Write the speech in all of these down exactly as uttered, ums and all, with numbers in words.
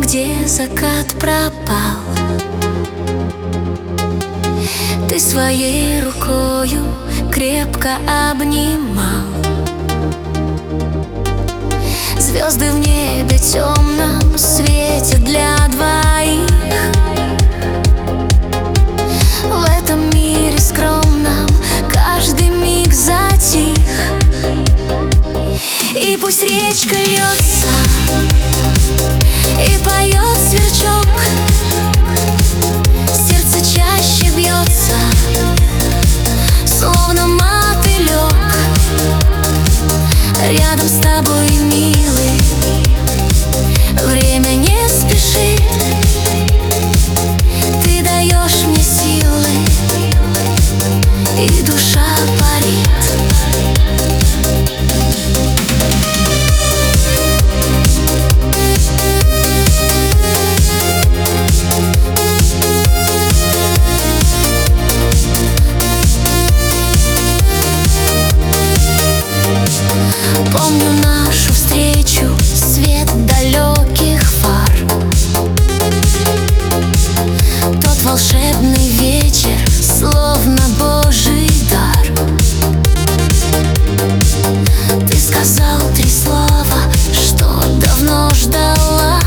где закат пропал. Ты своей рукою крепко обнимал звезды в небе темном свете для двоих. В этом мире скромном каждый миг затих. И пусть речка льется и поет сверчок, сердце чаще бьется, словно мотылек. Рядом с тобой, милый, время не спешит. Ты даешь мне силы, и душа парит. Помню нашу встречу, свет далеких фар, тот волшебный вечер, словно Божий дар. Ты сказал три слова, что давно ждала,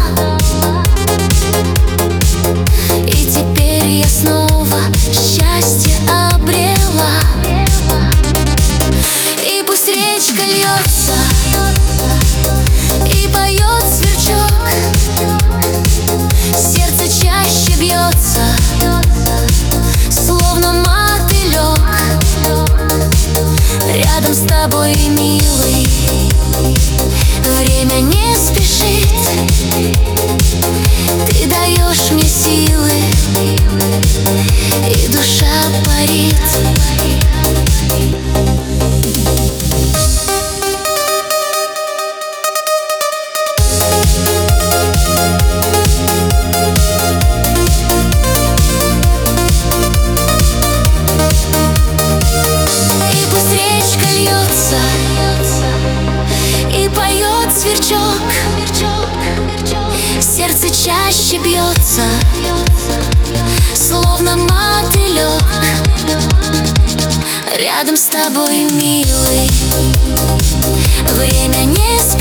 и теперь я снова счастье обрела. И пусть речка льется и поет сверчок, сердце чаще бьется, словно мотылек. Рядом с тобой, милый, время не спешит. Ты даешь мне силы, и душа парит. Сердце чаще бьется, словно мотылек. Рядом с тобой, милый, время не спешит.